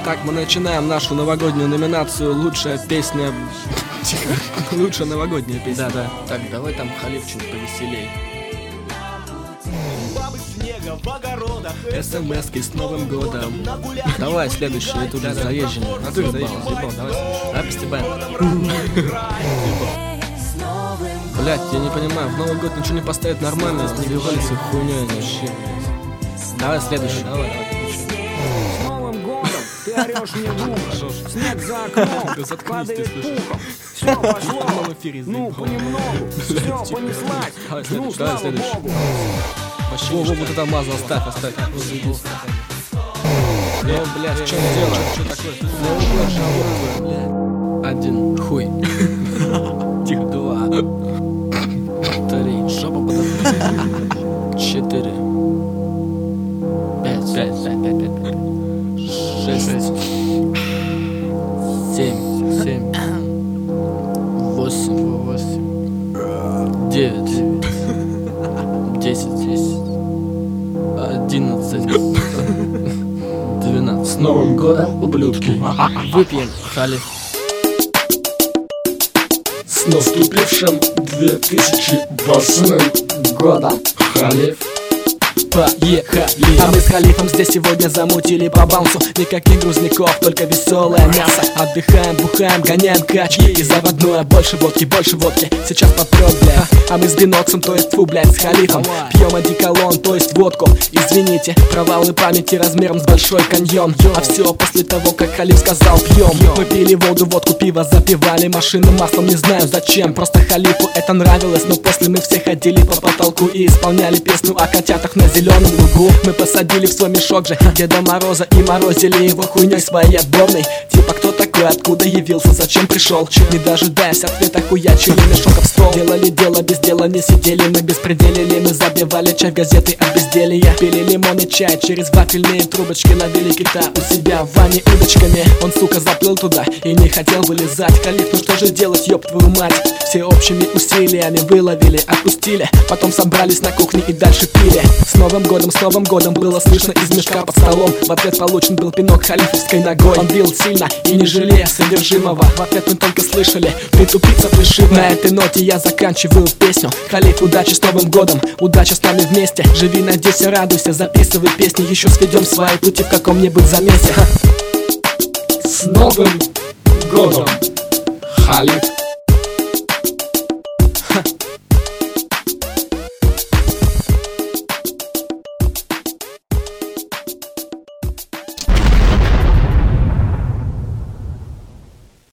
Итак, мы начинаем нашу новогоднюю номинацию «Лучшая песня». Лучшая новогодняя песня. Да. Так, давай там Халифчик повеселей. СМС-ки с Новым годом. Давай следующий, это уже заезженный. А ты заезженный. Давай постебаем. Блять, я не понимаю, в Новый год ничего не поставить нормально, не бивали с их хуйней вообще. Давай следующий. Давай. С Новым годом ты орешь мне в ухо. Снег за окном падает пухом. Все пошло, ну понемногу. Все понеслась, ну слава богу. Вову вот это мазал, оставь. Блядь, в чем дело? Что такое? Один хуй. Тихо. 2, 3, жопа подожди. 4, 5, 6, 7, 8, 9, 10, 11, 12. С Новым годом, ублюдки. Выпьем, Халиф. С наступившим 2020 годом, Халиф. Поехали! А мы с Халифом здесь сегодня замутили по баунсу. Никаких грузников, только веселое мясо. Отдыхаем, бухаем, гоняем качки. И заводное, больше водки. Сейчас попрёт, бля. А мы с Биноксом, то есть фу, блядь, с Халифом. Пьем одеколон, то есть водку. Извините, провалы памяти размером с большой каньон. А все после того, как Халиф сказал пьем. Мы пили воду, водку, пиво, запивали машины маслом, не знаю зачем. Просто Халифу это нравилось, но после мы все ходили по потолку и исполняли песню о котятах на зеленом лугу. Мы посадили в свой мешок же Деда Мороза и морозили его хуйней своей отборной. Типа кто такой, откуда явился, зачем пришел? Не дожидаясь ответа, хуячили мешок об стол. Делали дело, без дела не сидели, мы беспределили. Мы забивали чай в газеты от безделья. Пили лимон и чай через вафельные трубочки. Ловили кита у себя в ванне удочками. Он, сука, заплыл туда и не хотел вылезать. Халиф, ну что же делать, ёб твою мать? Все общими усилиями выловили, отпустили. Потом собрались на кухне и дальше пили. С Новым годом было слышно из мешка под столом. В ответ получен был пинок халифовской ногой. Он бил сильно и не жалея содержимого. В ответ мы только слышали: притупиться пришиб. На этой ноте я заканчиваю песню. Халиф, удачи с Новым годом, удача с нами вместе. Живи, надейся, радуйся, записывай песни. Еще сведем свои пути в каком-нибудь замесе. С Новым годом, Халиф.